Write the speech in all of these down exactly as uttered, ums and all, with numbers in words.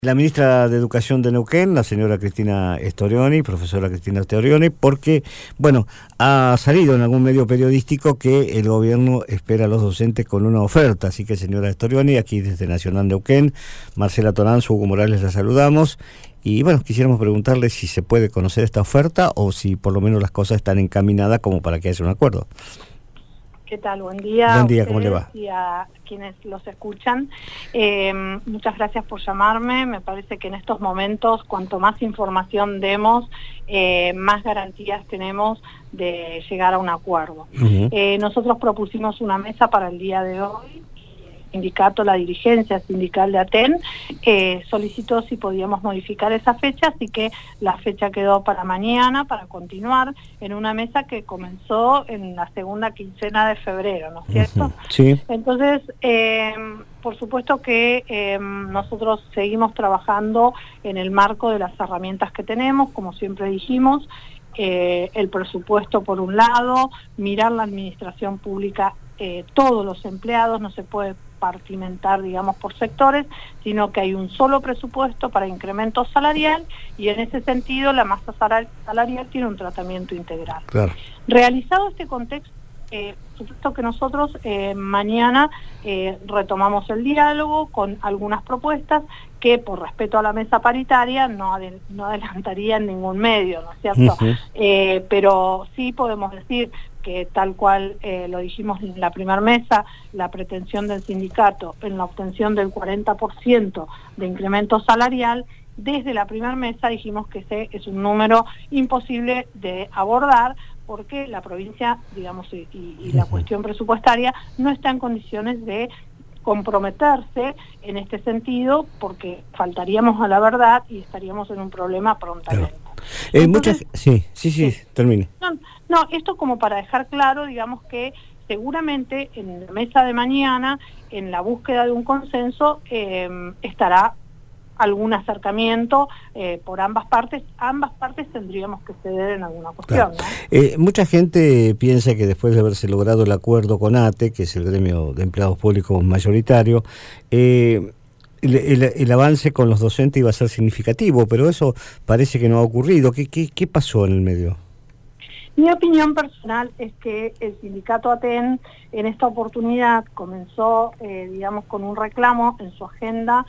La ministra de Educación de Neuquén, la señora Cristina Storioni, profesora Cristina Storioni, porque, bueno, ha salido en algún medio periodístico que el gobierno espera a los docentes con una oferta. Así que, señora Storioni, aquí desde Nacional Neuquén, Marcela Toranzo, Hugo Morales, la saludamos. Y, bueno, quisiéramos preguntarle si se puede conocer esta oferta o si por lo menos las cosas están encaminadas como para que haya un acuerdo. ¿Qué tal? Buen día. Buen día, ¿cómo le va? Y a quienes los escuchan. Eh, muchas gracias por llamarme. Me parece que en estos momentos, cuanto más información demos, eh, más garantías tenemos de llegar a un acuerdo. Uh-huh. eh, nosotros propusimos una mesa para el día de hoy. El sindicato, la dirigencia sindical de Aten, eh, solicitó si podíamos modificar esa fecha, así que la fecha quedó para mañana, para continuar en una mesa que comenzó en la segunda quincena de febrero, ¿no es cierto? Uh-huh. Sí. Entonces, eh, por supuesto que eh, nosotros seguimos trabajando en el marco de las herramientas que tenemos, como siempre dijimos, eh, el presupuesto por un lado, mirar la administración pública, eh, todos los empleados, no se puede compartimentar, digamos, por sectores, sino que hay un solo presupuesto para incremento salarial y en ese sentido la masa salarial tiene un tratamiento integral. Claro. Realizado este contexto, eh, supuesto que nosotros eh, mañana eh, retomamos el diálogo con algunas propuestas que por respeto a la mesa paritaria no, adel no adelantaría en ningún medio, ¿no es cierto? Uh-huh. eh, pero sí podemos decir que tal cual eh, lo dijimos en la primera mesa, la pretensión del sindicato en la obtención del cuarenta por ciento de incremento salarial, desde la primera mesa dijimos que ese es un número imposible de abordar porque la provincia, digamos, y, y la cuestión presupuestaria no está en condiciones de comprometerse en este sentido porque faltaríamos a la verdad y estaríamos en un problema prontamente. Claro. Eh, Entonces, muchas, sí, sí, sí, sí, termine. No, no, esto como para dejar claro, digamos que seguramente en la mesa de mañana, en la búsqueda de un consenso, eh, estará algún acercamiento eh, por ambas partes. Ambas partes tendríamos que ceder en alguna cuestión. Claro. ¿No? Eh, mucha gente piensa que después de haberse logrado el acuerdo con A T E, que es el gremio de empleados públicos mayoritario, eh, El, el, el avance con los docentes iba a ser significativo, pero eso parece que no ha ocurrido. ¿Qué, qué, qué pasó en el medio? Mi opinión personal es que el sindicato Aten en esta oportunidad comenzó, eh, digamos, con un reclamo en su agenda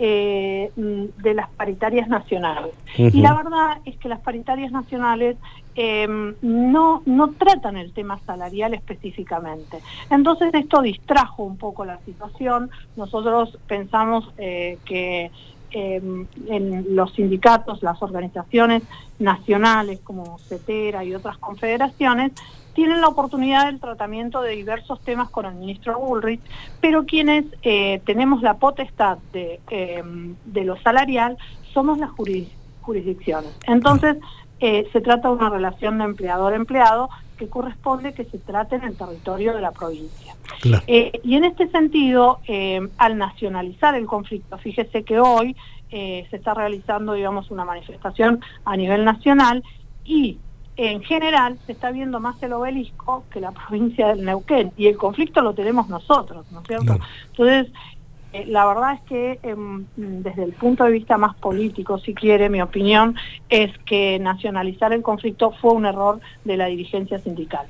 eh, de las paritarias nacionales. Uh-huh. Y la verdad es que las paritarias nacionales eh, no, no tratan el tema salarial específicamente. Entonces esto distrajo un poco la situación. Nosotros pensamos eh, que Eh, en los sindicatos, las organizaciones nacionales como CETERA y otras confederaciones tienen la oportunidad del tratamiento de diversos temas con el ministro Bullrich, pero quienes eh, tenemos la potestad de, eh, de lo salarial somos las juris, jurisdicciones. Entonces eh, se trata de una relación de empleador-empleado que corresponde que se trate en el territorio de la provincia. Claro. Eh, y en este sentido, eh, al nacionalizar el conflicto, fíjese que hoy eh, se está realizando, digamos, una manifestación a nivel nacional y en general se está viendo más el obelisco que la provincia del Neuquén y el conflicto lo tenemos nosotros, ¿no es cierto? Claro. Entonces, Eh, la verdad es que eh, desde el punto de vista más político, si quiere, mi opinión es que nacionalizar el conflicto fue un error de la dirigencia sindical.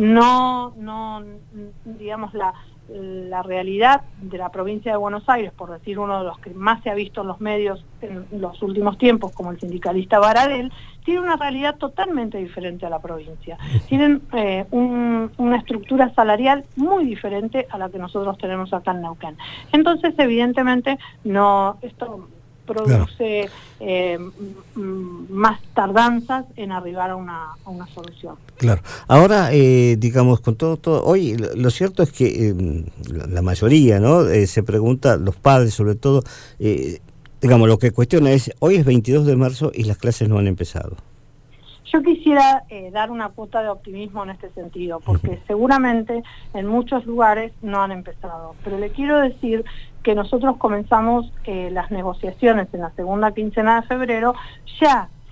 No, no, digamos, la, la realidad de la provincia de Buenos Aires, por decir uno de los que más se ha visto en los medios en los últimos tiempos, como el sindicalista Baradel, tiene una realidad totalmente diferente a la provincia. Tienen eh, un, una estructura salarial muy diferente a la que nosotros tenemos acá en Neuquén. Entonces, evidentemente, no esto produce claro. eh, más tardanzas en arribar a una, a una solución. Claro. Ahora, eh, digamos, con todo, todo hoy lo, lo cierto es que eh, la mayoría, ¿no? Eh, se pregunta, los padres sobre todo, eh, digamos, lo que cuestiona es, hoy es veintidós de marzo y las clases no han empezado. Yo quisiera eh, dar una cuota de optimismo en este sentido, porque uh-huh. seguramente en muchos lugares no han empezado. Pero le quiero decir que nosotros comenzamos eh, las negociaciones en la segunda quincena de febrero ya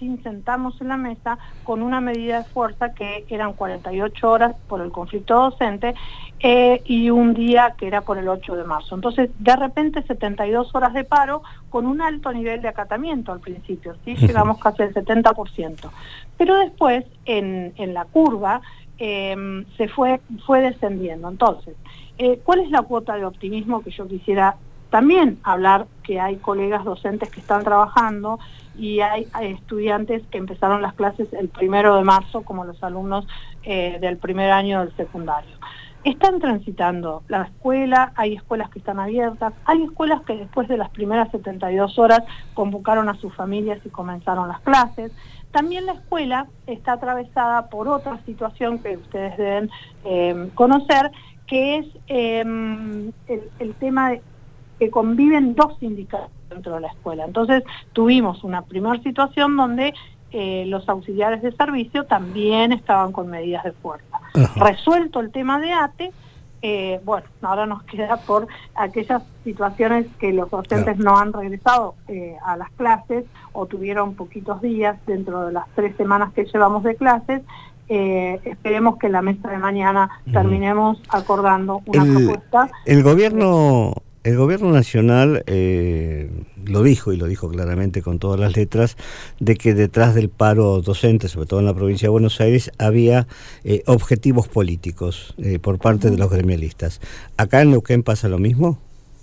sin sentarnos en la mesa, con una medida de fuerza que eran cuarenta y ocho horas por el conflicto docente eh, y un día que era por el ocho de marzo. Entonces, de repente, setenta y dos horas de paro con un alto nivel de acatamiento al principio, ¿sí? Llegamos casi al setenta por ciento. Pero después, en, en la curva, eh, se fue, fue descendiendo. Entonces, eh, ¿cuál es la cuota de optimismo que yo quisiera también hablar? Que hay colegas docentes que están trabajando y hay, hay estudiantes que empezaron las clases el primero de marzo, como los alumnos eh, del primer año del secundario. Están transitando la escuela, hay escuelas que están abiertas, hay escuelas que después de las primeras setenta y dos horas convocaron a sus familias y comenzaron las clases. También la escuela está atravesada por otra situación que ustedes deben eh, conocer, que es eh, el, el tema de que conviven dos sindicatos dentro de la escuela. Entonces tuvimos una primera situación donde eh, los auxiliares de servicio también estaban con medidas de fuerza. Ajá. Resuelto el tema de A T E, eh, bueno, ahora nos queda por aquellas situaciones que los docentes no, no han regresado eh, a las clases o tuvieron poquitos días dentro de las tres semanas que llevamos de clases. Eh, esperemos que en la mesa de mañana terminemos acordando una el, propuesta. El gobierno... El gobierno nacional eh, lo dijo, y lo dijo claramente con todas las letras, de que detrás del paro docente, sobre todo en la provincia de Buenos Aires, había eh, objetivos políticos eh, por parte de los gremialistas. ¿Acá en Neuquén pasa lo mismo?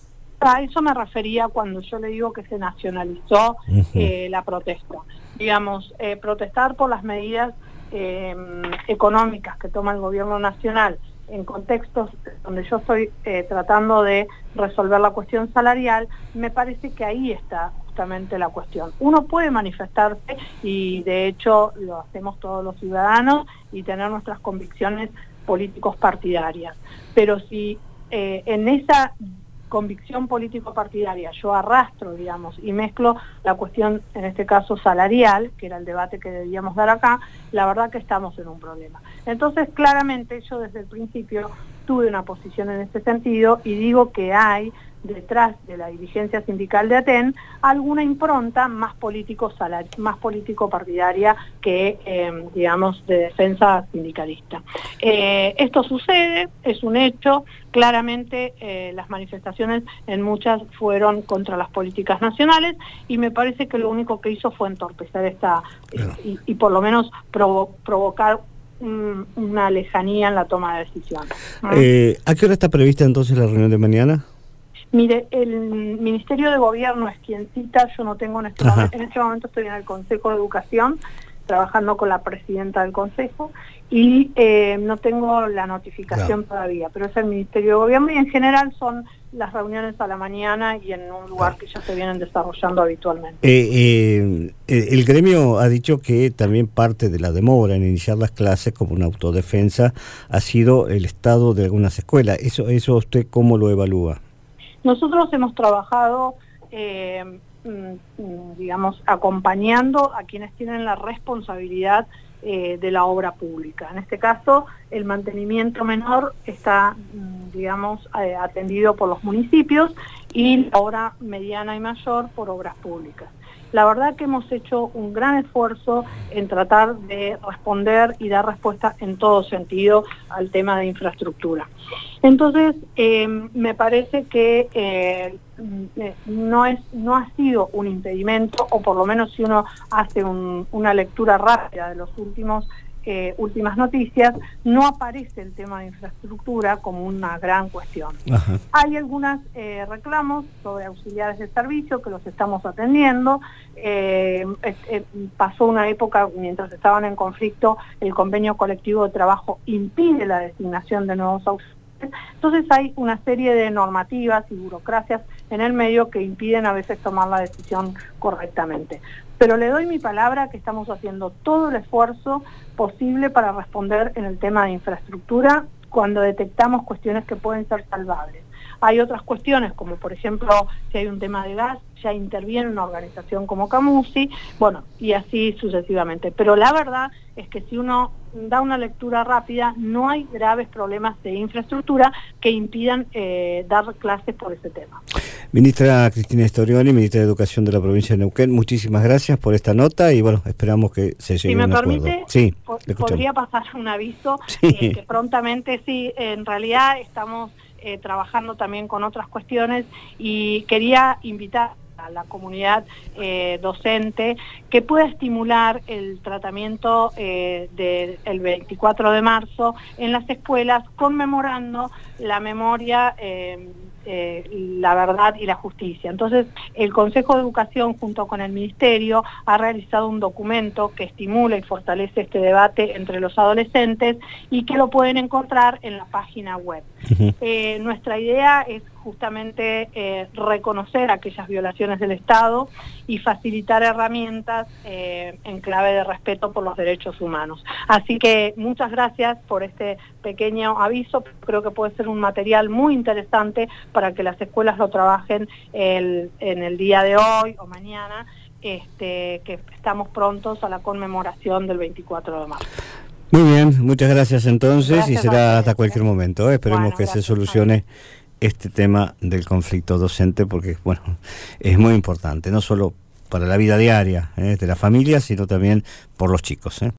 A eso me refería cuando yo le digo que se nacionalizó uh-huh. eh, la protesta. Digamos, eh, protestar por las medidas eh, económicas que toma el gobierno nacional en contextos donde yo estoy eh, tratando de resolver la cuestión salarial, me parece que ahí está justamente la cuestión. Uno puede manifestarse, y de hecho lo hacemos todos los ciudadanos, y tener nuestras convicciones políticos partidarias, pero si eh, en esa convicción político-partidaria yo arrastro, digamos, y mezclo la cuestión, en este caso salarial, que era el debate que debíamos dar acá, la verdad que estamos en un problema. Entonces, claramente, yo desde el principio tuve una posición en este sentido y digo que hay detrás de la dirigencia sindical de ATEN alguna impronta más político más político partidaria que eh, digamos de defensa sindicalista. Eh, esto sucede, es un hecho, claramente eh, las manifestaciones en muchas fueron contra las políticas nacionales, y me parece que lo único que hizo fue entorpecer esta eh, y, y por lo menos provo provocar un, una lejanía en la toma de decisiones. ¿Mm? Eh, ¿A qué hora está prevista entonces la reunión de mañana? Mire, el Ministerio de Gobierno es quien cita, yo no tengo en este momento, en este momento estoy en el Consejo de Educación, trabajando con la presidenta del Consejo, y eh, no tengo la notificación claro. todavía, pero es el Ministerio de Gobierno, y en general son las reuniones a la mañana y en un lugar claro. que ya se vienen desarrollando habitualmente. Eh, eh, el gremio ha dicho que también parte de la demora en iniciar las clases como una autodefensa ha sido el estado de algunas escuelas. ¿Eso, eso usted cómo lo evalúa? Nosotros hemos trabajado, eh, digamos, acompañando a quienes tienen la responsabilidad eh, de la obra pública. En este caso, el mantenimiento menor está, digamos, eh, atendido por los municipios, y la obra mediana y mayor por obras públicas. La verdad que hemos hecho un gran esfuerzo en tratar de responder y dar respuesta en todo sentido al tema de infraestructura. Entonces, eh, me parece que eh, no, es, no ha sido un impedimento, o por lo menos si uno hace un, una lectura rápida de los últimos Eh, últimas noticias, no aparece el tema de infraestructura como una gran cuestión. Ajá. Hay algunos eh, reclamos sobre auxiliares de servicio que los estamos atendiendo. Eh, eh, pasó una época, mientras estaban en conflicto, el convenio colectivo de trabajo impide la designación de nuevos auxiliares. Entonces hay una serie de normativas y burocracias en el medio que impiden a veces tomar la decisión correctamente. Pero le doy mi palabra que estamos haciendo todo el esfuerzo posible para responder en el tema de infraestructura cuando detectamos cuestiones que pueden ser salvables. Hay otras cuestiones, como por ejemplo, si hay un tema de gas, ya interviene una organización como Camusi, bueno, y así sucesivamente. Pero la verdad es que si uno da una lectura rápida, no hay graves problemas de infraestructura que impidan eh, dar clases por ese tema. Ministra Cristina Storioni, ministra de Educación de la provincia de Neuquén, muchísimas gracias por esta nota y bueno, esperamos que se llegue a un acuerdo. Si me permite, sí, po podría pasar un aviso, sí. eh, que prontamente sí, en realidad estamos eh, trabajando también con otras cuestiones y quería invitar a la comunidad eh, docente que pueda estimular el tratamiento eh, del veinticuatro de marzo en las escuelas, conmemorando la memoria, eh, eh, la verdad y la justicia. Entonces, el Consejo de Educación junto con el Ministerio ha realizado un documento que estimula y fortalece este debate entre los adolescentes y que lo pueden encontrar en la página web. Uh-huh. eh, nuestra idea es justamente eh, reconocer aquellas violaciones del Estado y facilitar herramientas eh, en clave de respeto por los derechos humanos. Así que muchas gracias por este pequeño aviso, creo que puede ser un material muy interesante para que las escuelas lo trabajen el, en el día de hoy o mañana, este, que estamos prontos a la conmemoración del veinticuatro de marzo. Muy bien, muchas gracias entonces gracias y será hasta cualquier momento. ¿eh? Esperemos bueno, que se solucione este tema del conflicto docente porque, bueno, es muy importante, no solo para la vida diaria ¿eh? de la familia, sino también por los chicos. ¿eh?